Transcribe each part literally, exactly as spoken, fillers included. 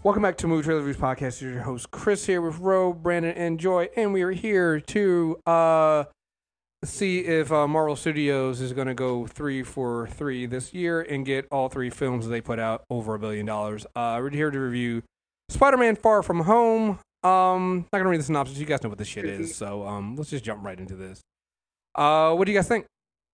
Welcome back to Movie Trailer Reviews Podcast. This is your host Chris here with Ro, Brandon, and Joy, and we are here to uh, see if uh, Marvel Studios is going to go three for three this year and get all three films that they put out over a billion dollars. Uh, we're here to review Spider-Man: Far From Home. Um, not gonna read the synopsis. You guys know what this shit is, so um, let's just jump right into this. Uh, what do you guys think?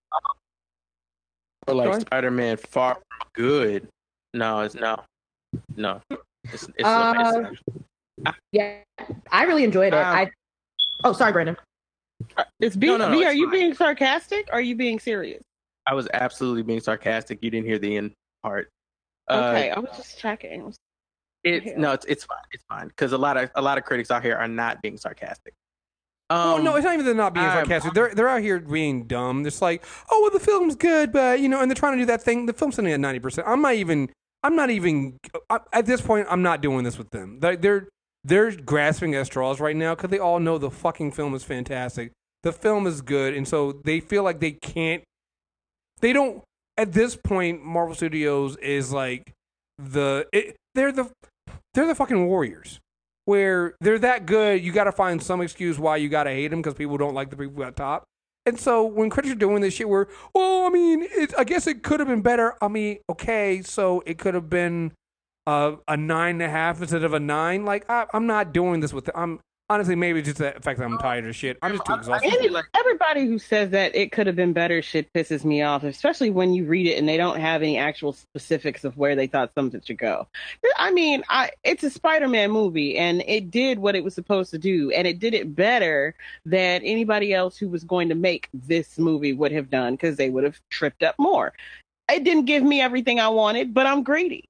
Or like Spider-Man Far From Good. No, it's no, no. It's, it's Uh, amazing. Yeah, I really enjoyed it. Uh, I oh, sorry, Brandon. It's being, No, no, no, B, are it's you fine. being sarcastic or are you being serious? I was absolutely being sarcastic. You didn't hear the end part. Okay, Uh, I was just checking. it's Yeah. no, it's it's fine. It's fine because a lot of a lot of critics out here are not being sarcastic. Um, Well, no, it's not even they're not being I'm- sarcastic. They're they're out here being dumb. It's like, oh, well, the film's good, but you know, and they're trying to do that thing. The film's sitting at ninety percent. I'm not even. I'm not even. I, at this point, I'm not doing this with them. They're they're, they're grasping at straws right now because they all know the fucking film is fantastic. The film is good, and so they feel like they can't. They don't. At this point, Marvel Studios is like the. It, they're the. They're the fucking Warriors. Where they're that good, you got to find some excuse why you got to hate them because people don't like the people at top. And so when critics are doing this shit where, well, I mean, it, I guess it could have been better. I mean, okay, so it could have been uh, a nine and a half instead of a nine. Like, I, I'm not doing this with, I'm honestly, maybe it's just the fact that I'm tired of shit. I'm just too exhausted. I- I- Any, like- everybody who says that it could have been better shit pisses me off, especially when you read it and they don't have any actual specifics of where they thought something should go. I mean, I, it's a Spider-Man movie and it did what it was supposed to do, and it did it better than anybody else who was going to make this movie would have done because they would have tripped up more. It didn't give me everything I wanted, but I'm greedy.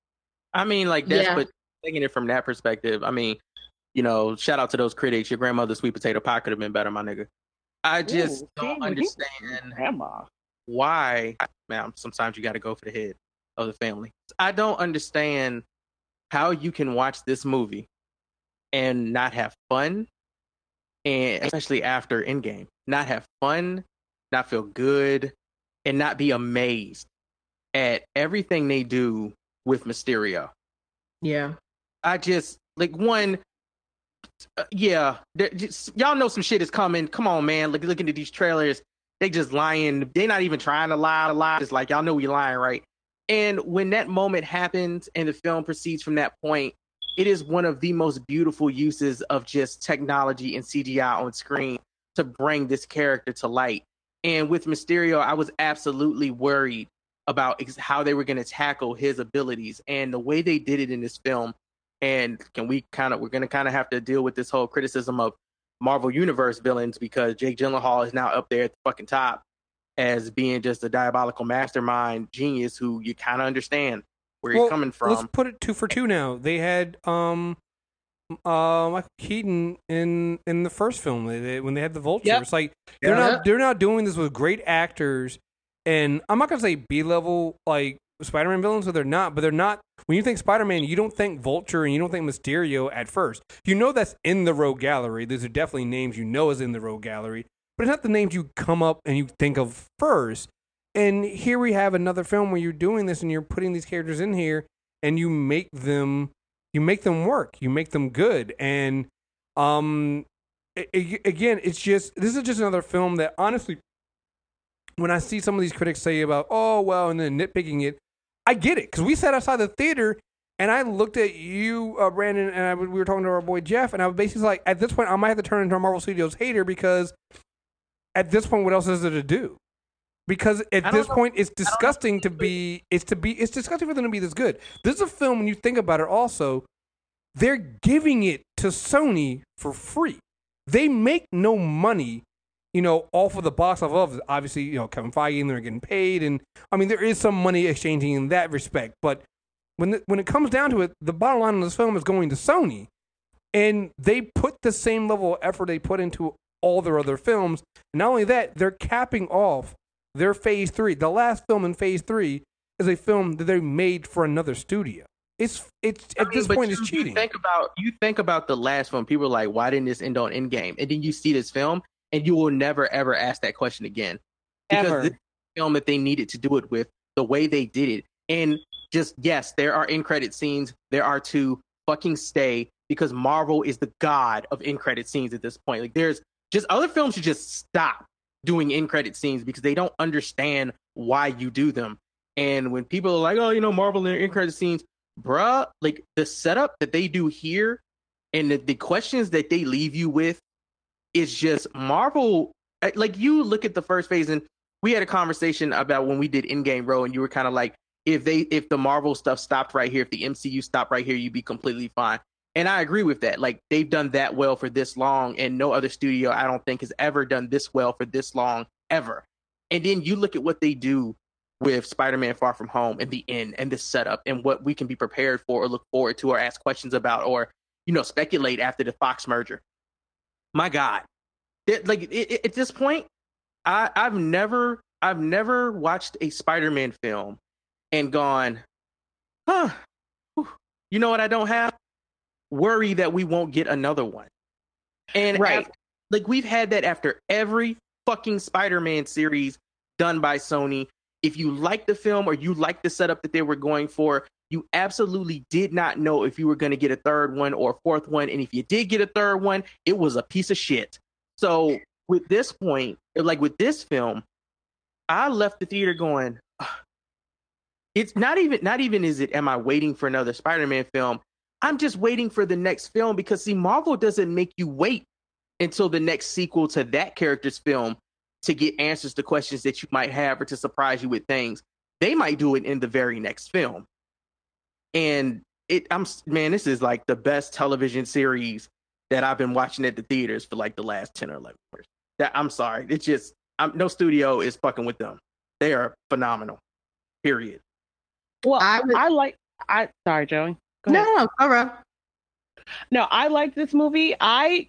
I mean, like that's Yeah. but taking it from that perspective. I mean, you know, shout out to those critics. Your grandmother's sweet potato pie could have been better, my nigga. I just Ooh, don't see, understand Grandma. why. Man, sometimes you got to go for the head of the family. I don't understand how you can watch this movie and not have fun, and especially after Endgame, not have fun, not feel good, and not be amazed at everything they do with Mysterio. Yeah, I just like one. Uh, yeah, there- just, y'all know some shit is coming. Come on, man. Look, looking at these trailers, they just lying. They're not even trying to lie to lie. It's like y'all know we lying, right? And when that moment happens and the film proceeds from that point, it is one of the most beautiful uses of just technology and C G I on screen to bring this character to light. And with Mysterio, I was absolutely worried about ex- how they were going to tackle his abilities, and the way they did it in this film. And can we kind of, we're going to kind of have to deal with this whole criticism of Marvel Universe villains because Jake Gyllenhaal is now up there at the fucking top as being just a diabolical mastermind genius who you kind of understand where he's Well, coming from. Let's put it two for two now. They had um, uh, Michael Keaton in in the first film they, they- when they had the Vulture. Yep. It's like they're Yeah. not they're not doing this with great actors, and I'm not gonna say B level like Spider-Man villains, so they're not. But they're not. When you think Spider-Man, you don't think Vulture and you don't think Mysterio at first. You know that's in the Rogue Gallery. These are definitely names you know is in the Rogue Gallery, but it's not the names you come up and you think of first. And here we have another film where you're doing this and you're putting these characters in here and you make them you make them work. You make them good. And um a- a- again, it's just this is just another film that honestly when I see some of these critics say about, oh well, and then nitpicking it, I get it. Because we sat outside the theater and I looked at you, uh, Brandon, and I, we were talking to our boy Jeff, and I was basically like, at this point, I might have to turn into a Marvel Studios hater because at this point, what else is there to do? Because at I don't this know- point, it's disgusting to be. It's to be. It's disgusting for them to be this good. This is a film. When you think about it, also, they're giving it to Sony for free. They make no money, you know, off of the box office. Of obviously, you know, Kevin Feige and they're getting paid, and I mean, there is some money exchanging in that respect. But when the, when it comes down to it, the bottom line of this film is going to Sony, and they put the same level of effort they put into all their other films. And not only that, they're capping off their Phase Three. The last film in Phase Three is a film that they made for another studio. It's it's I at mean, this but point you, it's you cheating. think about you think about the last film. People are like, why didn't this end on Endgame? And then you see this film, and you will never ever ask that question again because Ever. this is the film that they needed to do it with the way they did it. And just yes, there are in credit scenes. There are two fucking stay because Marvel is the god of end credit scenes at this point. Like, there's just other films should just stop doing end credit scenes because they don't understand why you do them. And when people are like, oh, you know, Marvel and end credit scenes, bruh, like the setup that they do here and the, the questions that they leave you with is just Marvel. Like, you look at the first phase, and we had a conversation about when we did Endgame Row, and you were kind of like, if they if the Marvel stuff stopped right here, if the M C U stopped right here, you'd be completely fine. And I agree with that. Like, they've done that well for this long, and no other studio, I don't think, has ever done this well for this long, ever. And then you look at what they do with Spider-Man Far From Home and the end and the setup and what we can be prepared for or look forward to or ask questions about or, you know, speculate after the Fox merger. My God. It, like, it, it, at this point, I, I've never, I've never watched a Spider-Man film and gone, huh, whew, you know what I don't have? Worry that we won't get another one. And Right. after, like, we've had that after every fucking Spider-Man series done by Sony. If you like the film or you like the setup that they were going for, you absolutely did not know if you were going to get a third one or a fourth one. And if you did get a third one, it was a piece of shit. So with this point, like with this film, I left the theater going, ugh. It's not even, not even is it, am I waiting for another Spider-Man film? I'm just waiting for the next film because, see, Marvel doesn't make you wait until the next sequel to that character's film to get answers to questions that you might have or to surprise you with things. They might do it in the very next film. And it, I'm, man, this is like the best television series that I've been watching at the theaters for like the last ten or eleven years. That, I'm sorry. It's just, I'm, no studio is fucking with them. They are phenomenal. Period. Well, I I, would- I like. I sorry, Joey. Go No, ahead. no, no, all right. No, I like this movie. I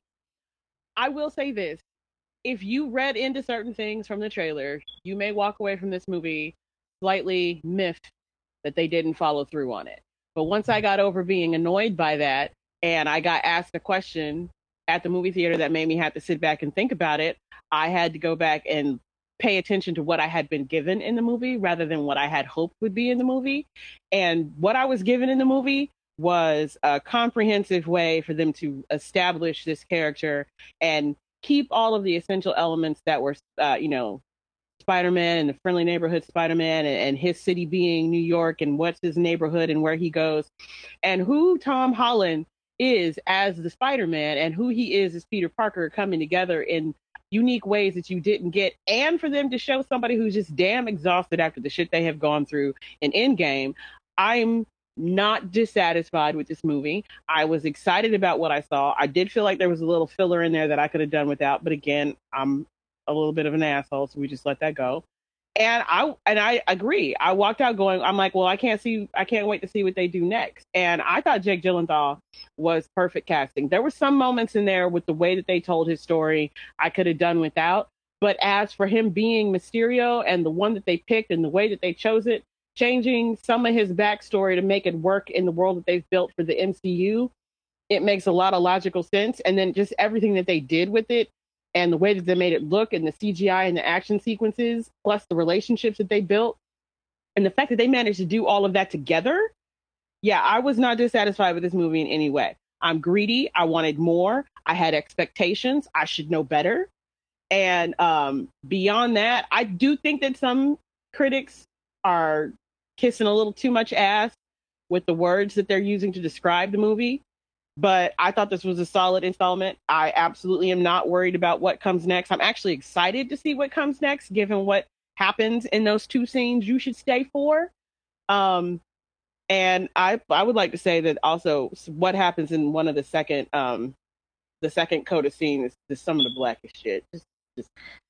I will say this. If you read into certain things from the trailer, you may walk away from this movie slightly miffed that they didn't follow through on it. But once I got over being annoyed by that and I got asked a question at the movie theater that made me have to sit back and think about it, I had to go back and pay attention to what I had been given in the movie rather than what I had hoped would be in the movie. And what I was given in the movie was a comprehensive way for them to establish this character and keep all of the essential elements that were, uh, you know, Spider-Man and the friendly neighborhood Spider-Man and, and his city being New York and what's his neighborhood and where he goes and who Tom Holland is as the Spider-Man and who he is as Peter Parker coming together in unique ways that you didn't get, and for them to show somebody who's just damn exhausted after the shit they have gone through in Endgame. I'm not dissatisfied with this movie. I was excited about what I saw. I did feel like there was a little filler in there that I could have done without, but again, I'm a little bit of an asshole, so we just let that go. And I and I agree. I walked out going, I'm like, well, I can't see, I can't wait to see what they do next. And I thought Jake Gyllenhaal was perfect casting. There were some moments in there with the way that they told his story I could have done without. But as for him being Mysterio and the one that they picked and the way that they chose it, changing some of his backstory to make it work in the world that they've built for the M C U, it makes a lot of logical sense. And then just everything that they did with it and the way that they made it look and the C G I and the action sequences, plus the relationships that they built and the fact that they managed to do all of that together. Yeah, I was not dissatisfied with this movie in any way. I'm greedy. I wanted more. I had expectations. I should know better. And um, beyond that, I do think that some critics are kissing a little too much ass with the words that they're using to describe the movie. But I thought this was a solid installment. I absolutely am not worried about what comes next. I'm actually excited to see what comes next, given what happens in those two scenes you should stay for. Um, and I I would like to say that also what happens in one of the second um the second coda scene is, is some of the blackest shit. Just, just...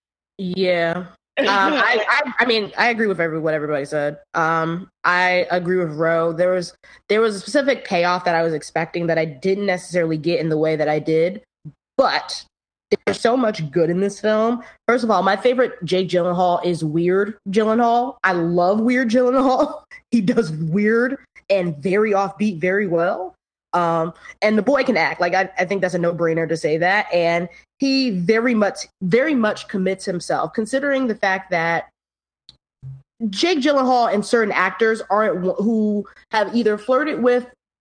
Yeah. um, I, I, I mean, I agree with every, what everybody said. Um, I agree with Ro. There was there was a specific payoff that I was expecting that I didn't necessarily get in the way that I did, but there's so much good in this film. First of all, my favorite Jake Gyllenhaal is Weird Gyllenhaal. I love Weird Gyllenhaal. He does weird and very offbeat very well. Um, and the boy can act. Like, I, I think that's a no-brainer to say that. And he very much, very much commits himself, considering the fact that Jake Gyllenhaal and certain actors aren't who have either flirted with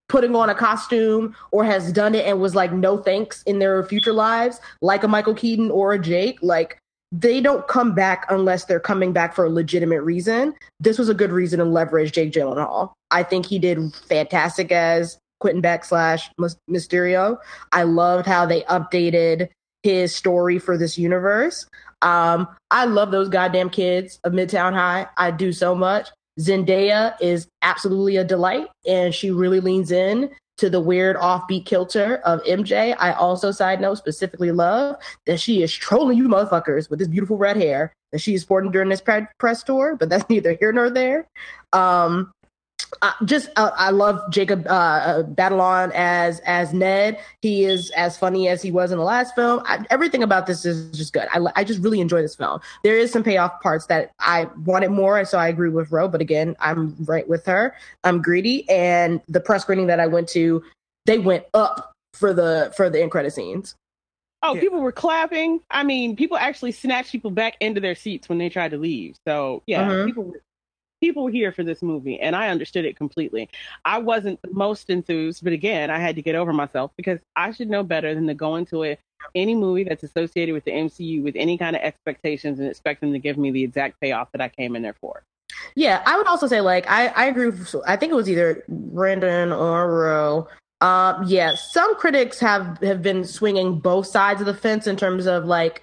putting on a costume or has done it and was like, no thanks in their future lives, like a Michael Keaton or a Jake, like they don't come back unless they're coming back for a legitimate reason. This was a good reason to leverage Jake Gyllenhaal. I think he did fantastic as Quentin Beck slash Mysterio. I loved how they updated his story for this universe. Um, I love those goddamn kids of Midtown High. I do so much. Zendaya is absolutely a delight, and she really leans in to the weird offbeat kilter of M J. I also, side note, specifically love that she is trolling you motherfuckers with this beautiful red hair that she is sporting during this pre- press tour, but that's neither here nor there. Um, Uh, just uh, I love Jacob uh, Batalon as as Ned. He is as funny as he was in the last film. I, everything about this is just good. I, I just really enjoy this film. There is some payoff parts that I wanted more, and so I agree with Ro. But again, I'm right with her. I'm greedy, and the press screening that I went to, they went up for the for the end credit scenes. Oh, Yeah. People were clapping. I mean, people actually snatched people back into their seats when they tried to leave. So yeah, Mhm. people were people were here for this movie, and I understood it completely. I wasn't the most enthused, but again, I had to get over myself because I should know better than to go into it, any movie that's associated with the M C U with any kind of expectations and expect them to give me the exact payoff that I came in there for. Yeah, I would also say, like, I, I agree with, I think it was either Brandon or Ro. Um, yeah, some critics have, have been swinging both sides of the fence in terms of, like,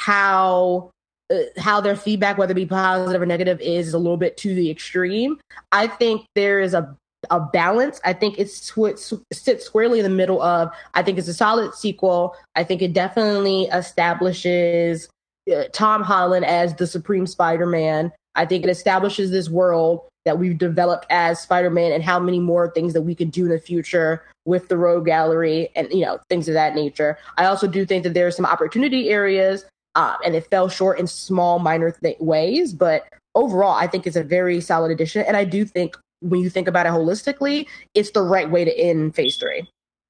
how uh, how their feedback, whether it be positive or negative, is a little bit to the extreme. I think there is a a balance. I think it sw- sits squarely in the middle of, I think it's a solid sequel. I think it definitely establishes uh, Tom Holland as the Supreme Spider-Man. I think it establishes this world that we've developed as Spider-Man and how many more things that we could do in the future with the Rogue Gallery and, you know, things of that nature. I also do think that there are some opportunity areas um, and it fell short in small, minor th- ways. But overall, I think it's a very solid addition. And I do think when you think about it holistically, it's the right way to end phase three.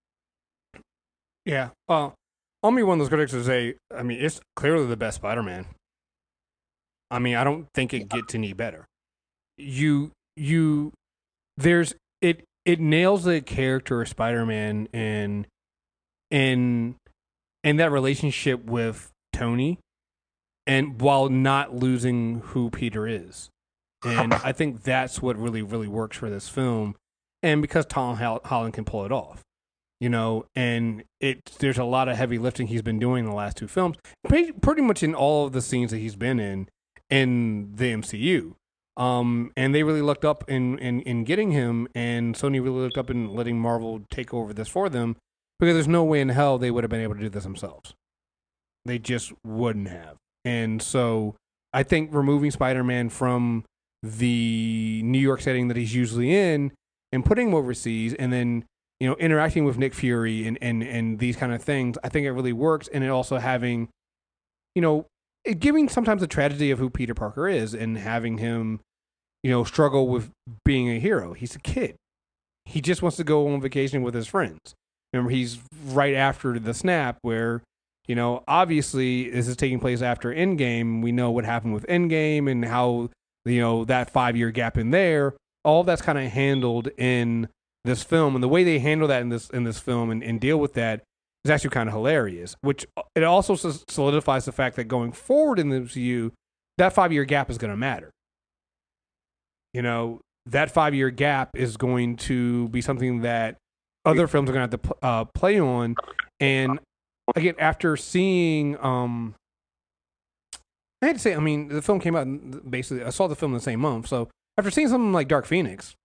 Yeah. Uh, I'll be one of those critics to say, I mean, it's clearly the best Spider-Man. I mean, I don't think it gets any better. You, you, there's, it, it nails the character of Spider-Man and, and, and that relationship with Tony, and while not losing who Peter is. And I think that's what really, really works for this film. And because Tom Holland can pull it off, you know, and it, there's a lot of heavy lifting he's been doing in the last two films, pretty, pretty much in all of the scenes that he's been in, in the M C U. Um, and they really looked up in, in, in getting him, and Sony really looked up in letting Marvel take over this for them, because there's no way in hell they would have been able to do this themselves. They just wouldn't have. And so I think removing Spider-Man from the New York setting that he's usually in and putting him overseas, and then, you know, interacting with Nick Fury and, and, and these kind of things, I think it really works. And it also having, you know, it giving sometimes the tragedy of who Peter Parker is and having him, you know, struggle with being a hero. He's a kid. He just wants to go on vacation with his friends. Remember, he's right after the snap where, you know, obviously this is taking place after Endgame. We know what happened with Endgame and how, you know, that five-year gap in there. All that's kind of handled in this film, and the way they handle that in this in this film and, and deal with that is actually kind of hilarious. Which it also solidifies the fact that going forward in the M C U, that five-year gap is going to matter. You know, that five-year gap is going to be something that other films are going to have to uh, play on. And again, after seeing, um, I had to say, I mean, the film came out basically. I saw the film the same month, so after seeing something like Dark Phoenix,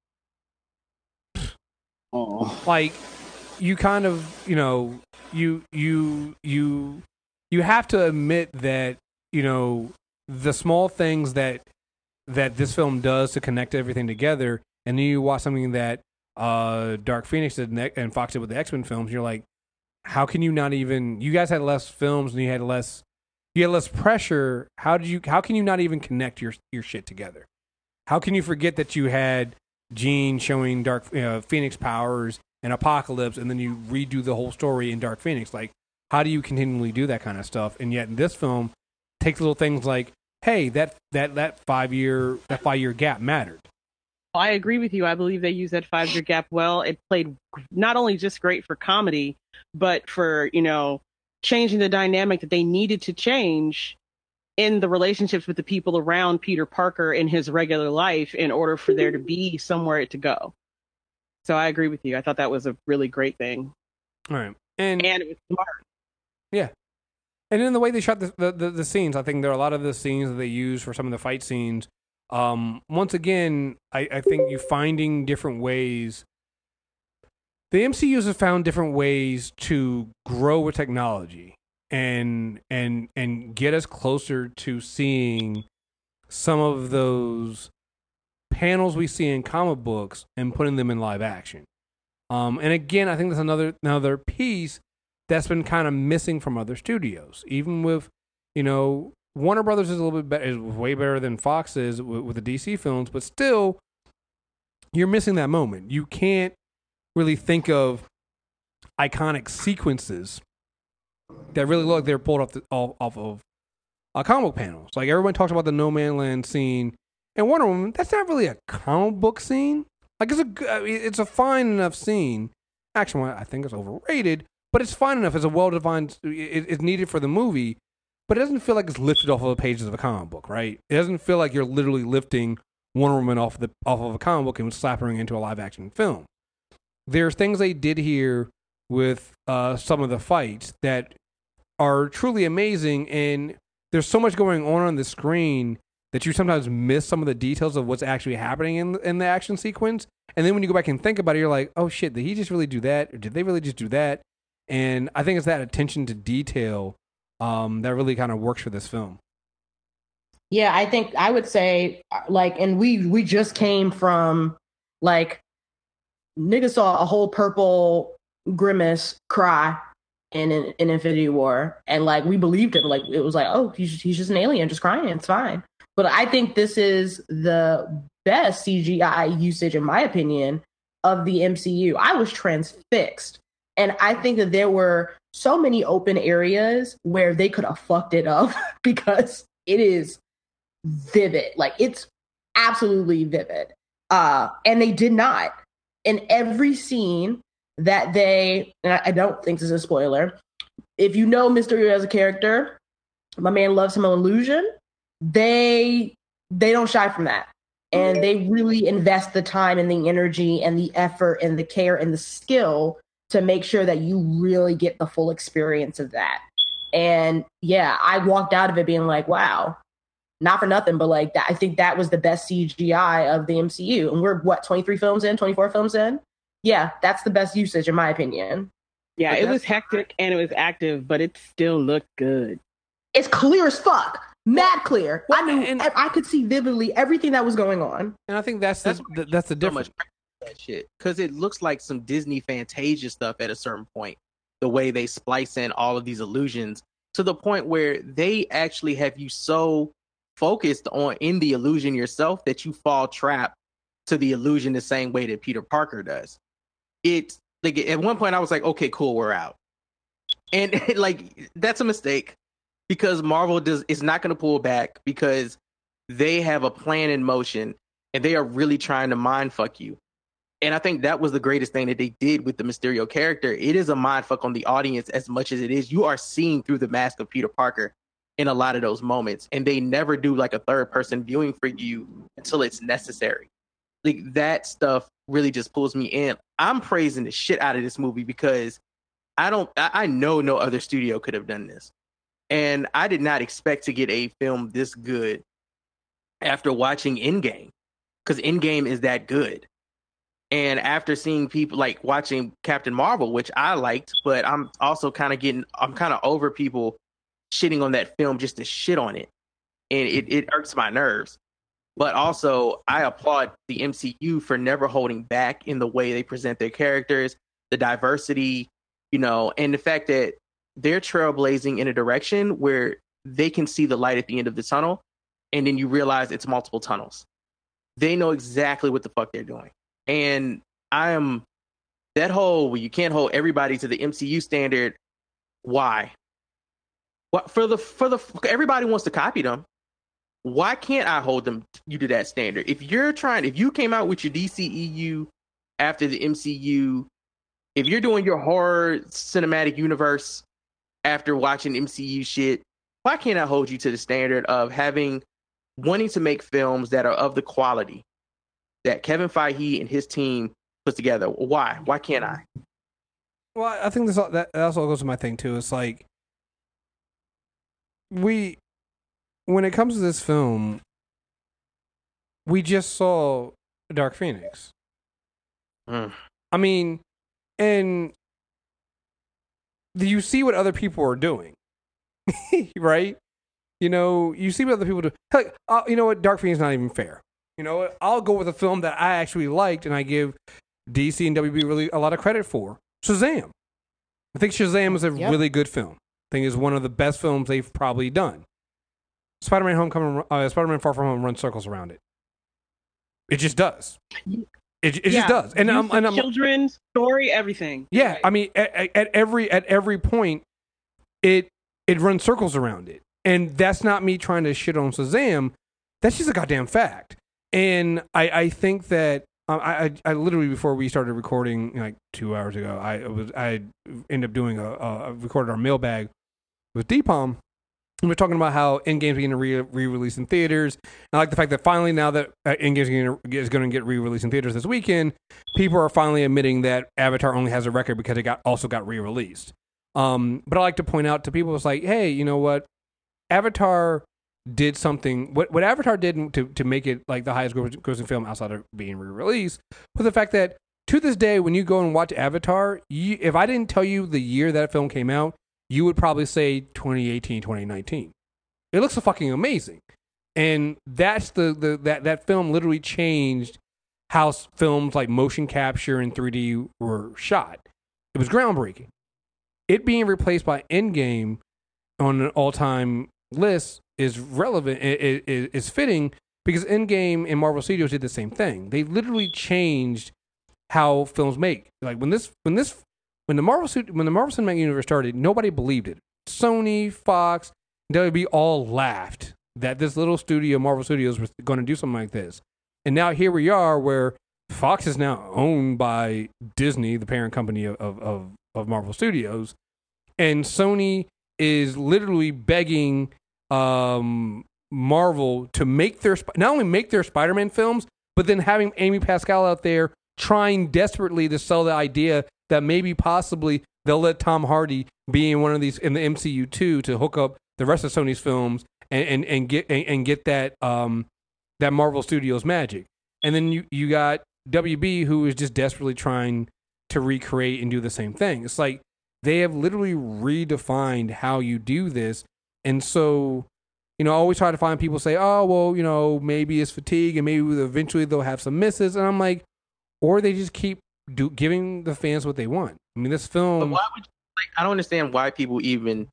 Oh. like you kind of, you know, you you you you have to admit that, you know, the small things that that this film does to connect everything together, and then you watch something that uh, Dark Phoenix did and Fox did with the X-Men films, you're like, how can you not even? You guys had less films and you had less, you had less pressure. How did you? How can you not even connect your your shit together? How can you forget that you had Jean showing Dark uh, Phoenix powers and Apocalypse, and then you redo the whole story in Dark Phoenix? Like, how do you continually do that kind of stuff? And yet in this film, takes little things like, hey, that that that five year that five year gap mattered. I agree with you. I believe they used that five year gap well. It played not only just great for comedy, but for, you know, changing the dynamic that they needed to change in the relationships with the people around Peter Parker in his regular life in order for there to be somewhere to go. So I agree with you. I thought that was a really great thing. All right. And, and it was smart. Yeah. And in the way they shot the, the, the, the scenes, I think there are a lot of the scenes that they use for some of the fight scenes. Um, once again, I, I think you finding different ways. The M C U has found different ways to grow with technology and and and get us closer to seeing some of those panels we see in comic books and putting them in live action. Um, and again, I think that's another another piece that's been kind of missing from other studios. Even with, you know, Warner Brothers is a little bit better, is way better than Fox is with, with the D C films, but still, you're missing that moment. You can't really think of iconic sequences that really look like they're pulled off the, off, off of uh, comic book panels. Like everyone talks about the No Man Land scene and Wonder Woman. That's not really a comic book scene. Like it's a it's a fine enough scene. Actually, I think it's overrated, but it's fine enough. It's a well defined. It, it's needed for the movie, but it doesn't feel like it's lifted off of the pages of a comic book, right? It doesn't feel like you're literally lifting Wonder Woman off of the off of a comic book and slapping her into a live action film. There's things they did here with uh, some of the fights that are truly amazing, and there's so much going on on the screen that you sometimes miss some of the details of what's actually happening in in the action sequence. And then when you go back and think about it, you're like, oh shit, did he just really do that? Or did they really just do that? And I think it's that attention to detail um, that really kind of works for this film. Yeah, I think I would say, like, and we we just came from, like, niggas saw a whole purple Grimace cry in, in in Infinity War, and like we believed it. Like it was like, oh, he's he's just an alien, just crying. It's fine. But I think this is the best C G I usage, in my opinion, of the M C U. I was transfixed, and I think that there were so many open areas where they could have fucked it up because it is vivid. Like it's absolutely vivid, uh, and they did not. In every scene that they, and I don't think this is a spoiler, if you know Mysterio as a character, my man loves him an illusion. They they don't shy from that, and they really invest the time and the energy and the effort and the care and the skill to make sure that you really get the full experience of that. And yeah, I walked out of it being like, wow, not for nothing, but like that, I think that was the best C G I of the M C U. And we're what, twenty-three films in, twenty-four films in? Yeah, that's the best usage in my opinion. Yeah, but it was hectic and it was active, but it still looked good. It's clear as fuck. Mad clear. Well, I knew, and, I could see vividly everything that was going on. And I think that's That's the, the that's the difference. So much that shit, because it looks like some Disney Fantasia stuff at a certain point. The way they splice in all of these illusions to the point where they actually have you so focused on in the illusion yourself that you fall trapped to the illusion the same way that Peter Parker does. It's like at one point I was like, okay, cool, we're out. And like that's a mistake because Marvel does is not going to pull back because they have a plan in motion and they are really trying to mind fuck you. And I think that was the greatest thing that they did with the Mysterio character. It is a mind fuck on the audience as much as it is you are seeing through the mask of Peter Parker in a lot of those moments. And they never do like a third person viewing for you until it's necessary. Like that stuff really just pulls me in. I'm praising the shit out of this movie because I don't, I, I know no other studio could have done this. And I did not expect to get a film this good after watching Endgame, because Endgame is that good. And after seeing people like watching Captain Marvel, which I liked, but I'm also kind of getting, I'm kind of over people shitting on that film just to shit on it. And it, it irks my nerves. But also, I applaud the M C U for never holding back in the way they present their characters, the diversity, you know, and the fact that they're trailblazing in a direction where they can see the light at the end of the tunnel, and then you realize it's multiple tunnels. They know exactly what the fuck they're doing. And I am that whole where you can't hold everybody to the M C U standard. Why? What for the for the everybody wants to copy them. why can't I hold them you to that standard? If you're trying, if you came out with your D C E U after the M C U, if you're doing your horror cinematic universe after watching M C U shit, why can't I hold you to the standard of having wanting to make films that are of the quality that Kevin Feige and his team put together? Why? Why can't I? Well, I think this that, that also goes to my thing too. It's like we, when it comes to this film, we just saw Dark Phoenix. Mm. I mean, and you see what other people are doing, right? You know, you see what other people do. Like, uh, you know what? Dark Phoenix is not even fair. You know what? I'll go with a film that I actually liked and I give D C and W B really a lot of credit for. Shazam. I think Shazam is a Yep. really good film. I think it's one of the best films they've probably done. Spider-Man Homecoming, uh, Spider-Man Far From Home runs circles around it. It just does. It, it Yeah. just does. And I'm, Use and the I'm children's story, everything. yeah, Right. I mean, at, at every at every point, it it runs circles around it, and that's not me trying to shit on Shazam. That's just a goddamn fact. And I, I think that um, I, I I literally before we started recording like two hours ago, I was I ended up doing a, a recorded our mailbag with Deepom. And we're talking about how Endgame's getting re re-released in theaters. And I like the fact that finally, now that uh, Endgame's gonna, is going to get re-released in theaters this weekend, people are finally admitting that Avatar only has a record because it got also got re-released. Um, but I like to point out to people, it's like, hey, you know what? Avatar did something. What what Avatar did to to make it like the highest grossing film outside of being re-released was the fact that to this day, when you go and watch Avatar, you, if I didn't tell you the year that film came out, you would probably say twenty eighteen, twenty nineteen. It looks fucking amazing. And that's the, the that, that film literally changed how films like motion capture and three D were shot. It was groundbreaking. It being replaced by Endgame on an all-time list is relevant, is, is fitting, because Endgame and Marvel Studios did the same thing. They literally changed how films make. Like when this when this When the Marvel when the Marvel Cinematic Universe started, nobody believed it. Sony, Fox, W B all laughed that this little studio, Marvel Studios, was going to do something like this. And now here we are, where Fox is now owned by Disney, the parent company of of, of Marvel Studios, and Sony is literally begging um, Marvel to make their not only make their Spider-Man films, but then having Amy Pascal out there trying desperately to sell the idea that maybe possibly they'll let Tom Hardy be in one of these in the M C U too to hook up the rest of Sony's films and, and, and get and, and get that um that Marvel Studios magic. And then you, you got W B, who is just desperately trying to recreate and do the same thing. It's like they have literally redefined how you do this. And so, you know, I always try to find people say, oh, well, you know, maybe it's fatigue and maybe eventually they'll have some misses. And I'm like, or they just keep do, giving the fans what they want. I mean, this film. But why would you, like, I don't understand why people even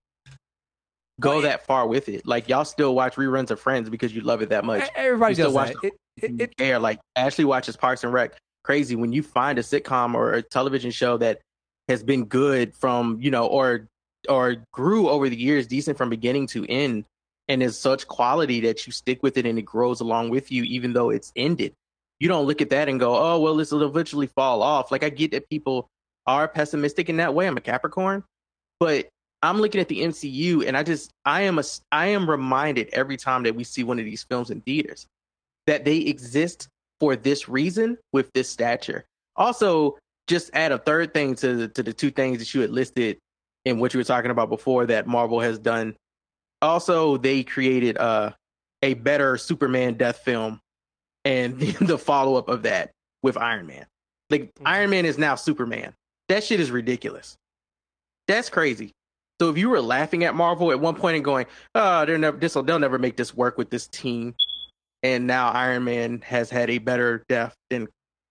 go that far with it. Like, y'all still watch reruns of Friends because you love it that much. Everybody you does watch that. The, it, it, it, air. Like, Ashley watches Parks and Rec. Crazy when you find a sitcom or a television show that has been good from, you know, or or grew over the years, decent from beginning to end, and is such quality that you stick with it and it grows along with you, even though it's ended. You don't look at that and go, oh, well, this will eventually fall off. Like, I get that people are pessimistic in that way. I'm a Capricorn, but I'm looking at the M C U and I just, I am a, I am reminded every time that we see one of these films in theaters that they exist for this reason with this stature. Also, just add a third thing to the, to the two things that you had listed in what you were talking about before that Marvel has done. Also, they created uh, a better Superman death film and the follow-up of that with Iron Man. Like, mm-hmm. Iron Man is now Superman. That shit is ridiculous. That's crazy. So if you were laughing at Marvel at one point and going, oh, they're never this they'll never make this work with this team, and now Iron Man has had a better death than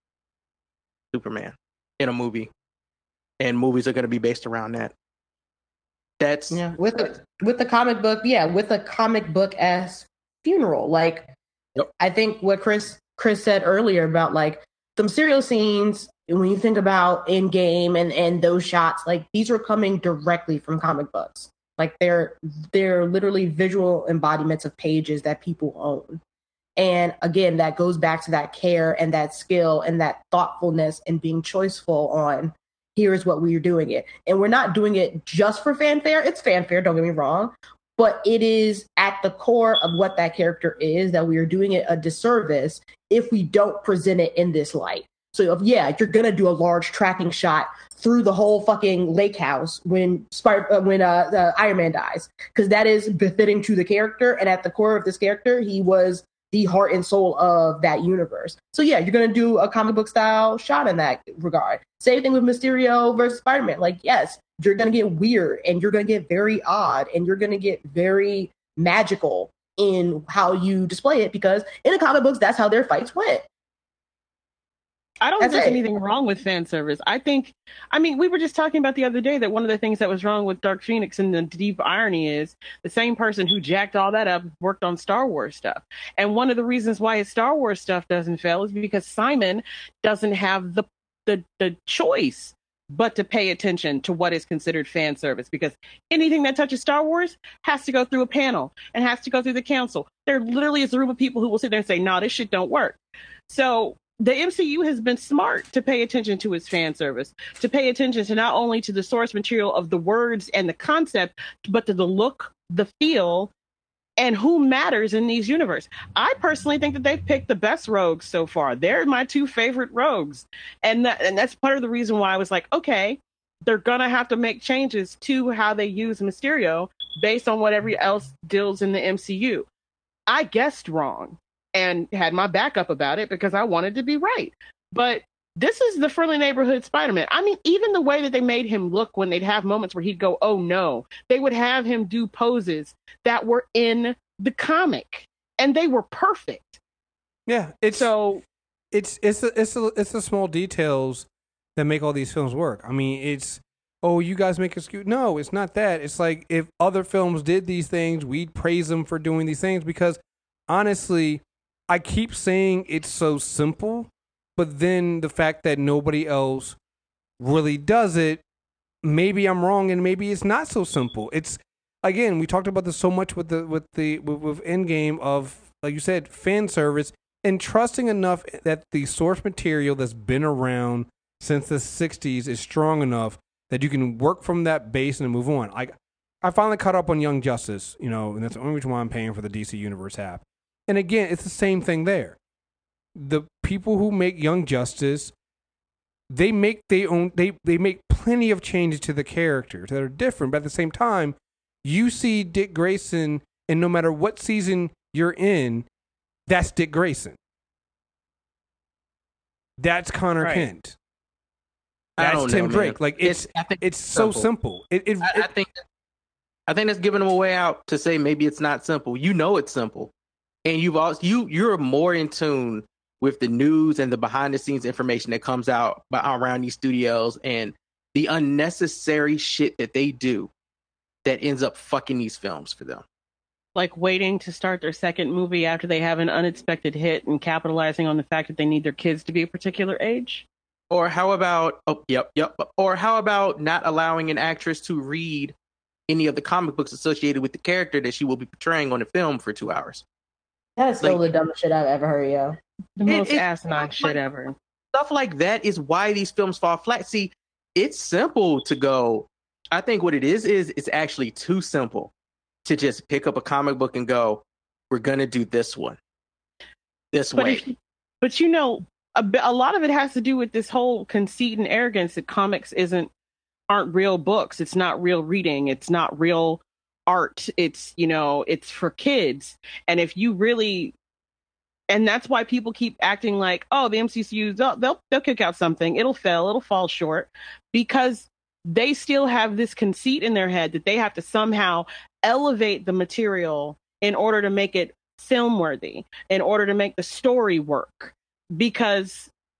Superman in a movie, and movies are going to be based around that. That's yeah with the with the comic book, yeah, with a comic book as funeral. Like, yep. I think what Chris Chris said earlier about like some serial scenes. When you think about Endgame and and those shots, like these were coming directly from comic books. Like they're they're literally visual embodiments of pages that people own. And again, that goes back to that care and that skill and that thoughtfulness and being choiceful on here's what we're doing it. And we're not doing it just for fanfare. It's fanfare, don't get me wrong. But it is at the core of what that character is that we are doing it a disservice if we don't present it in this light. So if, yeah, you're going to do a large tracking shot through the whole fucking lake house when Spy- uh, when uh, uh, Iron Man dies, because that is befitting to the character. And at the core of this character, he was the heart and soul of that universe. So yeah, you're going to do a comic book style shot in that regard. Same thing with Mysterio versus Spider-Man. Like, yes, you're going to get weird and you're going to get very odd and you're going to get very magical in how you display it, because in the comic books, that's how their fights went. I don't That's think there's it. anything wrong with fan service. I think, I mean, we were just talking about the other day that one of the things that was wrong with Dark Phoenix and the deep irony is the same person who jacked all that up worked on Star Wars stuff. And one of the reasons why his Star Wars stuff doesn't fail is because Simon doesn't have the the, the choice but to pay attention to what is considered fan service, because anything that touches Star Wars has to go through a panel and has to go through the council. There literally is a room of people who will sit there and say, no, this shit don't work. So the M C U has been smart to pay attention to its fan service, to pay attention to not only to the source material of the words and the concept, but to the look, the feel, and who matters in these universe. I personally think that they've picked the best rogues so far. They're my two favorite rogues. And that, and that's part of the reason why I was like, okay, they're going to have to make changes to how they use Mysterio based on whatever else deals in the M C U. I guessed wrong and had my backup about it because I wanted to be right. But this is the friendly neighborhood Spider-Man. I mean, even the way that they made him look when they'd have moments where he'd go, oh no, they would have him do poses that were in the comic and they were perfect. Yeah. It's so it's it's the, it's the, it's the small details that make all these films work. I mean, it's, oh, you guys make us cute. No, it's not that. It's like if other films did these things, we'd praise them for doing these things, because honestly, I keep saying it's so simple, but then the fact that nobody else really does it, maybe I'm wrong and maybe it's not so simple. It's, again, we talked about this so much with the with the with, with Endgame of, like you said, fan service and trusting enough that the source material that's been around since the sixties is strong enough that you can work from that base and move on. I I finally caught up on Young Justice, you know, and that's the only reason why I'm paying for the D C Universe app. And again, it's the same thing there. The people who make Young Justice, they make they own they they make plenty of changes to the characters that are different, but at the same time, you see Dick Grayson, and no matter what season you're in, that's Dick Grayson. That's Connor Right. Kent. I That's don't Tim know, Drake. man. Like it's I think it's so simple. It, it, I, I it think I think that's giving them a way out to say maybe it's not simple. You know it's simple, and you've also you you're more in tune with the news and the behind the scenes information that comes out by, around these studios and the unnecessary shit that they do that ends up fucking these films for them. like waiting to start their second movie after they have an unexpected hit and capitalizing on the fact that they need their kids to be a particular age. Or how about oh yep yep or how about not allowing an actress to read any of the comic books associated with the character that she will be portraying on the film for two hours. That is still Like- the dumbest shit I've ever heard, yo. The It- most it- asinine like- shit ever. Stuff like that is why these films fall flat. See, it's simple to go. I think what it is is it's actually too simple to just pick up a comic book and go, we're gonna do this one this But way. if, but you know, a, bi- a lot of it has to do with this whole conceit and arrogance that comics isn't aren't real books. It's not real reading. It's not real art. It's, you know, it's for kids. And if you really, and that's why people keep acting like, oh, the M C U, they'll they'll, they'll kick out something. It'll fail. It'll fall short, because they still have this conceit in their head that they have to somehow elevate the material in order to make it film worthy, in order to make the story work. Because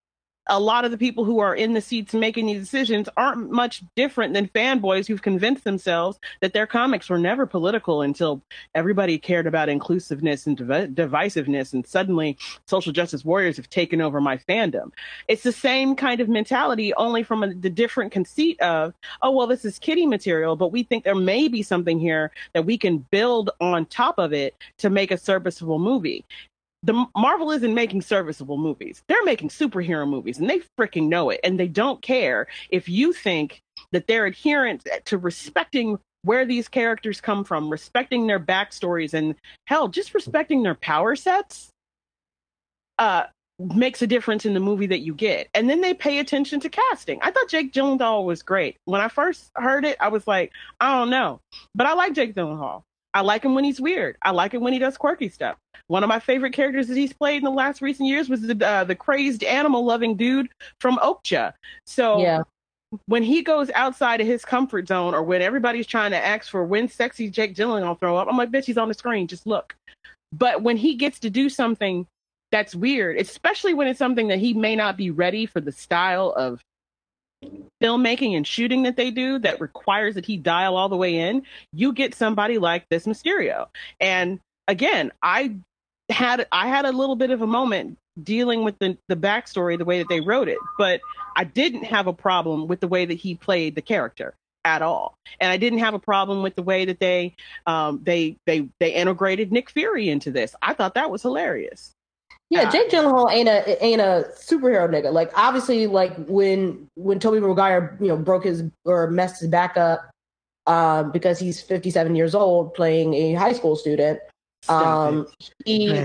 a lot of the people who are in the seats making these decisions aren't much different than fanboys who've convinced themselves that their comics were never political until everybody cared about inclusiveness and div- divisiveness, and suddenly social justice warriors have taken over my fandom. It's the same kind of mentality, only from a, the different conceit of, oh, well, this is kiddie material, but we think there may be something here that we can build on top of it to make a serviceable movie. The Marvel isn't making serviceable movies. They're making superhero movies, and they freaking know it. And they don't care if you think that their adherence to respecting where these characters come from, respecting their backstories, and hell, just respecting their power sets, uh, makes a difference in the movie that you get. And then they pay attention to casting. I thought Jake Gyllenhaal was great. When I first heard it, I was like, I don't know. But I like Jake Gyllenhaal. I like him when he's weird. I like him when he does quirky stuff. One of my favorite characters that he's played in the last recent years was the uh, the crazed animal-loving dude from Okja. So Yeah. when he goes outside of his comfort zone, or when everybody's trying to ask for when sexy Jake Gyllenhaal throw up, I'm like, bitch, he's on the screen. Just look. But when he gets to do something that's weird, especially when it's something that he may not be ready for the style of filmmaking and shooting that they do, that requires that he dial all the way in, you get somebody like this Mysterio. And again, I had I had a little bit of a moment dealing with the, the backstory, the way that they wrote it, but I didn't have a problem with the way that he played the character at all. And I didn't have a problem with the way that they um, they they they integrated Nick Fury into this. I thought that was hilarious. Yeah, Jake Gyllenhaal ain't a ain't a superhero nigga. Like, obviously, like when when Tobey Maguire, you know, broke his or messed his back up um, because he's fifty-seven years old playing a high school student. Um, he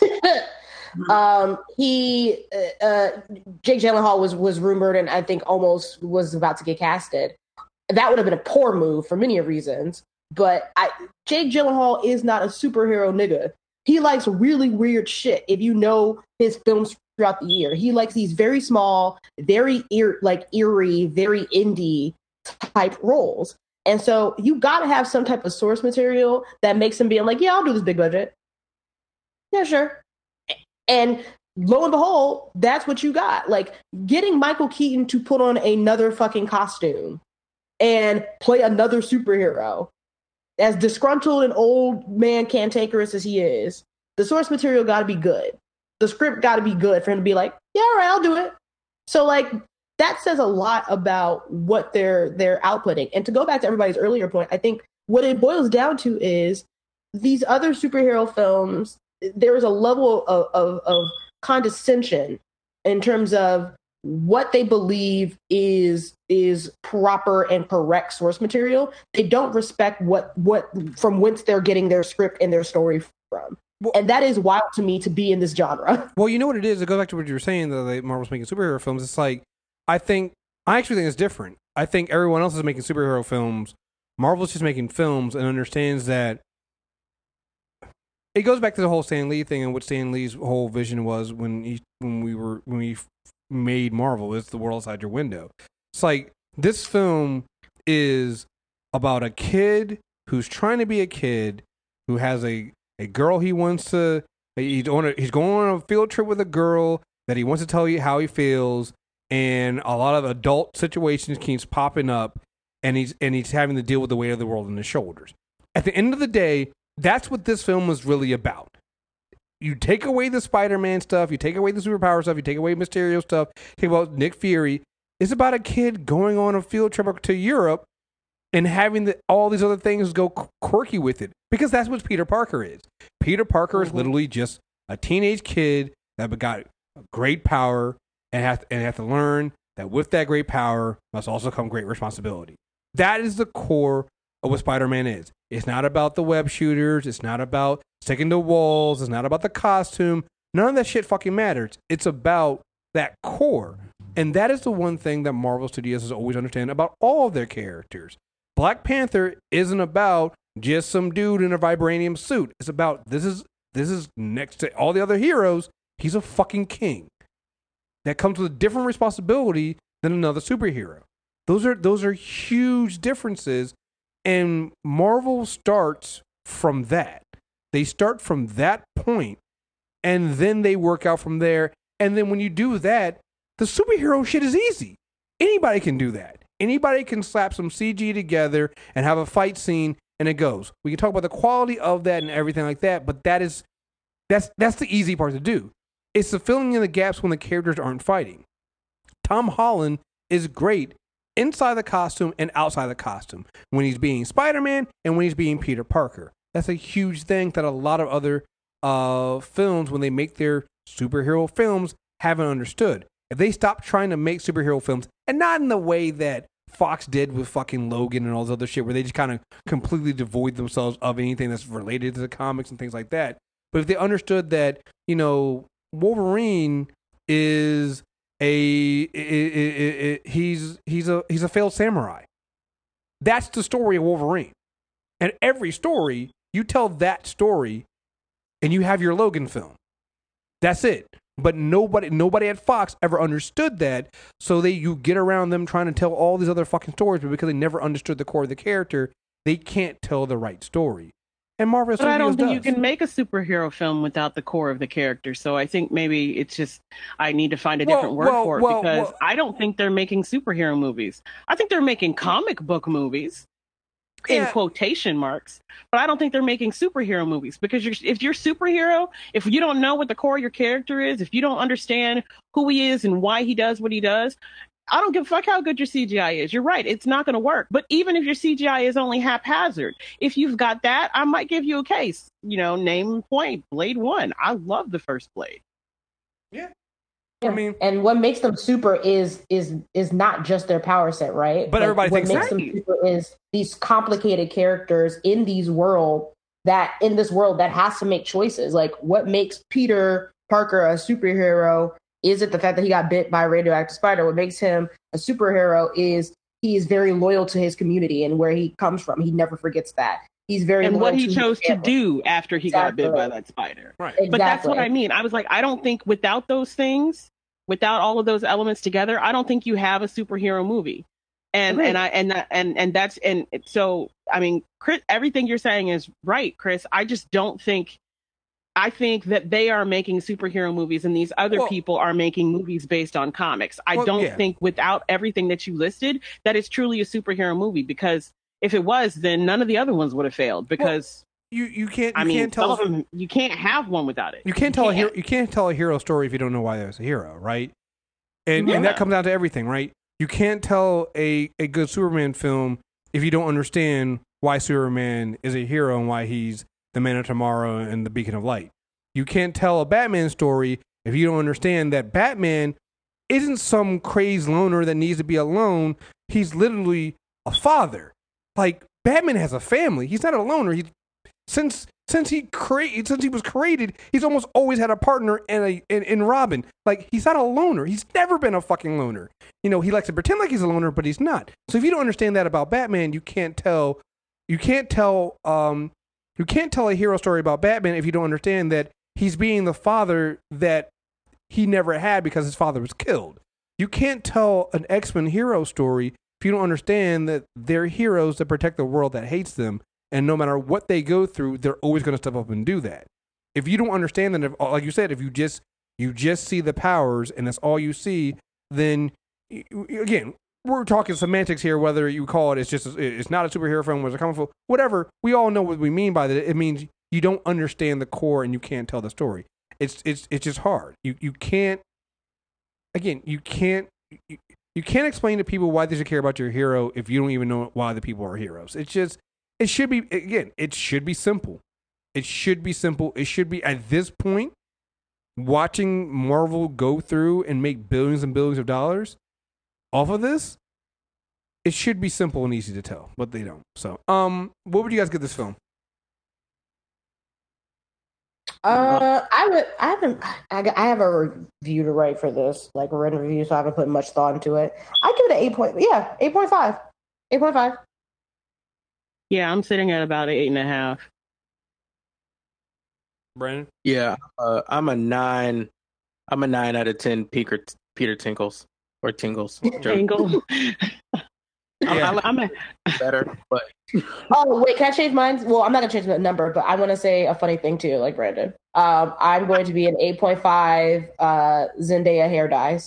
um, he uh, Jake Gyllenhaal was was rumored and I think almost was about to get casted. That would have been a poor move for many reasons. But I, Jake Gyllenhaal is not a superhero nigga. He likes really weird shit. If you know his films throughout the year, he likes these very small, very eer- like eerie, very indie type roles. And so you got to have some type of source material that makes him being like, yeah, I'll do this big budget. Yeah, sure. And lo and behold, that's what you got. Like, getting Michael Keaton to put on another fucking costume and play another superhero, as disgruntled and old man cantankerous as he is, the source material got to be good. The script got to be good for him to be like, yeah, all right, I'll do it. So, like, that says a lot about what they're they're outputting. And to go back to everybody's earlier point, I think what it boils down to is these other superhero films, there is a level of, of, of condescension in terms of what they believe is is proper and correct source material. They don't respect what what from whence they're getting their script and their story from. Well, and that is wild to me to be in this genre. Well, you know what it is? It goes back to what you were saying, though, that Marvel's making superhero films. It's like, I think, I actually think it's different. I think everyone else is making superhero films. Marvel's just making films and understands that it goes back to the whole Stan Lee thing and what Stan Lee's whole vision was when he when we were when we made Marvel. It's the world outside your window. It's like, this film is about a kid who's trying to be a kid, who has a, a girl he wants to, he's on a, he's going on a field trip with a girl that he wants to tell you how he feels, and a lot of adult situations keeps popping up, and he's and he's having to deal with the weight of the world on his shoulders. At the end of the day, that's what this film was really about. You take away the Spider-Man stuff, you take away the superpower stuff, you take away Mysterio stuff, take about Nick Fury. It's about a kid going on a field trip to Europe and having the, all these other things go quirky with it. Because that's what Peter Parker is. Peter Parker mm-hmm. is literally just a teenage kid that got great power and have, and have to learn that with that great power must also come great responsibility. That is the core of what Spider-Man is. It's not about the web shooters. It's not about sticking to walls. It's not about the costume. None of that shit fucking matters. It's about that core. And that is the one thing that Marvel Studios has always understood about all of their characters. Black Panther isn't about just some dude in a vibranium suit. It's about, this is this is next to all the other heroes, he's a fucking king. That comes with a different responsibility than another superhero. Those are those are huge differences. And Marvel starts from that. They start from that point, and then they work out from there. And then when you do that, The superhero shit is easy. Anybody can do that. Anybody can slap some C G together and have a fight scene, and it goes. We can talk about the quality of that and everything like that, but that is that's that's the easy part to do. It's the filling in the gaps when the characters aren't fighting. Tom Holland is great inside the costume and outside the costume when he's being Spider-Man and when he's being Peter Parker. That's a huge thing that a lot of other uh, films, when they make their superhero films, haven't understood. If they stop trying to make superhero films, and not in the way that Fox did with fucking Logan and all this other shit, where they just kind of completely devoid themselves of anything that's related to the comics and things like that. But if they understood that, you know, Wolverine is a I- I- I- he's he's a he's a failed samurai. That's the story of Wolverine. And every story, you tell that story, and you have your Logan film. That's it. But nobody nobody at Fox ever understood that, so they you get around them trying to tell all these other fucking stories, but because they never understood the core of the character, they can't tell the right story. And Marvel But I don't Studios think does. you can make a superhero film without the core of the character. So I think maybe it's just I need to find a Well, different word well, for it well, because well- I don't think they're making superhero movies. I think they're making comic book movies. In Yeah. quotation marks, but I don't think they're making superhero movies because you're, if you're superhero, if you don't know what the core of your character is, if you don't understand who he is and why he does what he does, I don't give a fuck how good your C G I is. You're right, it's not going to work. But even if your C G I is only haphazard, if you've got that, I might give you a case. You know, name point, Blade One. I love the first Blade. Yeah. Yeah. I mean, and what makes them super is is is not just their power set, right? But everybody what thinks makes that. them super is these complicated characters in these world that in this world that has to make choices. Like, what makes Peter Parker a superhero? Is it the fact that he got bit by a radioactive spider? What makes him a superhero is he is very loyal to his community and where he comes from. He never forgets that. He's very And loyal what he to chose his to family. do after he Exactly. got bit by that spider. right. Exactly. But that's what I mean. I was like, I don't think without those things, without all of those elements together, I don't think you have a superhero movie. And Agreed. and I and that and and that's and so I mean, Chris, everything you're saying is right, Chris. I just don't think. I think that they are making superhero movies, and these other Well- people are making movies based on comics. I Well, don't yeah. think without everything that you listed that it's truly a superhero movie. Because if it was, then none of the other ones would have failed. Because You you can't you I mean, can't some tell of them you can't have one without it. You can't tell a can't. hero. You can't tell a hero story if you don't know why there's a hero, right? And and Yeah. that comes down to everything, right? You can't tell a, a good Superman film if you don't understand why Superman is a hero and why he's the man of tomorrow and the beacon of light. You can't tell a Batman story if you don't understand that Batman isn't some crazed loner that needs to be alone. He's literally a father. Like, Batman has a family. He's not a loner. He since since he created since he was created, he's almost always had a partner and a in, in Robin. Like, he's not a loner. He's never been a fucking loner. You know, he likes to pretend like he's a loner, but he's not. So if you don't understand that about Batman, you can't tell you can't tell um you can't tell a hero story about Batman if you don't understand that he's being the father that he never had because his father was killed. You can't tell an X-Men hero story if you don't understand that they're heroes that protect the world that hates them, and no matter what they go through, they're always going to step up and do that. If you don't understand that, if, like you said, if you just you just see the powers and that's all you see, then y- y- again, we're talking semantics here. Whether you call it, it's just it's not a superhero film, it's a comic book, whatever. We all know what we mean by that. It means you don't understand the core and you can't tell the story. It's it's it's just hard. You you can't. Again, you can't. You, you can't explain to people why they should care about your hero if you don't even know why the people are heroes. It's just, it should be, again, it should be simple. It should be simple. It should be, at this point, watching Marvel go through and make billions and billions of dollars off of this, it should be simple and easy to tell, but they don't. So, um, what would you guys give this film? Uh, I would. I haven't. I, got- I have a review to write for this, like a written review, so I haven't put much thought into it. I give it an eight point. Yeah, eight point five. Eight point five. Yeah, I'm sitting at about eight and a half. Brandon? Yeah, uh, I'm a nine. I'm a nine out of ten. Peter Peter Tinkles or Tingles. Tangle. Yeah. I'm, I'm a, Better, but Oh wait, can I change mine? Well, I'm not gonna change the number, but I want to say a funny thing too, like Brandon. Um, I'm going to be an eight point five. Uh, Zendaya hair dyes.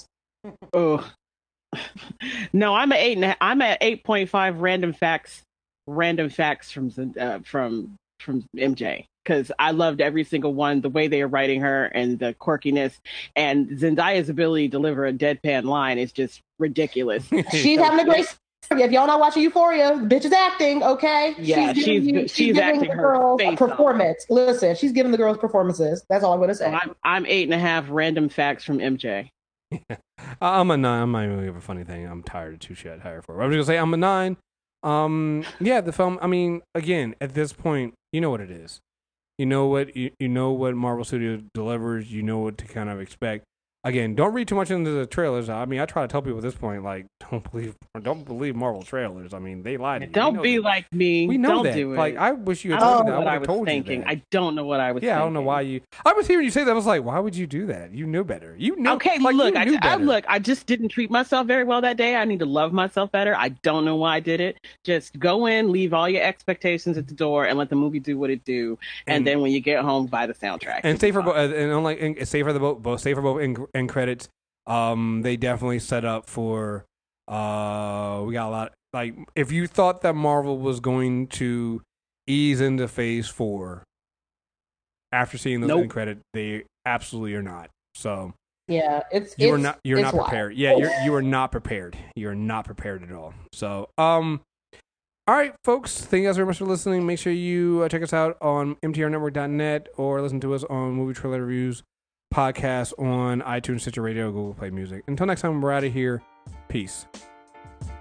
Oh no, I'm at eight and a, I'm at eight point five random facts, random facts from uh, from from M J because I loved every single one. The way they are writing her and the quirkiness and Zendaya's ability to deliver a deadpan line is just ridiculous. She's having a great. If y'all not watching Euphoria, bitch is acting, okay? Yeah, she's giving she's, you, she's, she's giving acting the her girls a face off. performance. Listen, she's giving the girls performances. That's all I'm gonna say. So I'm I'm eight and a half random facts from M J. I'm a nine. I'm not even gonna give a funny thing. I'm tired of two shit higher for. I'm just gonna say I'm a nine. Um, yeah, the film. I mean, again, at this point, you know what it is. You know what you, you know what Marvel Studios delivers. You know what to kind of expect. Again, don't read too much into the trailers. I mean, I try to tell people at this point, like, don't believe, don't believe Marvel trailers. I mean, they lie to you. Don't be that. like me. We know don't that. do it. Like, I wish you had I don't told me know that. what I I would was have told thinking. you that. I don't know what I was. Yeah, thinking. I don't know why you. I was hearing you say that. I was like, why would you do that? You knew better. You knew. Okay, like, look, you I, knew I better. look. I just didn't treat myself very well that day. I need to love myself better. I don't know why I did it. Just go in, leave all your expectations at the door, and let the movie do what it do. And, and then when you get home, buy the soundtrack. And stay for both. And unlike, and stay for the both. Both stay for both end, end credits. Um, they definitely set up for. Uh, we got a lot. Like, if you thought that Marvel was going to ease into Phase Four, after seeing those nope. end credits, they absolutely are not. So yeah, it's you it's, are not. You're not prepared. wild. Yeah, you're you are not prepared. You're not prepared at all. So, um. All right, folks. Thank you guys very much for listening. Make sure you uh, check us out on M T R network dot net or listen to us on Movie Trailer Reviews podcast on iTunes, Stitcher Radio, Google Play Music. Until next time, we're out of here. Peace.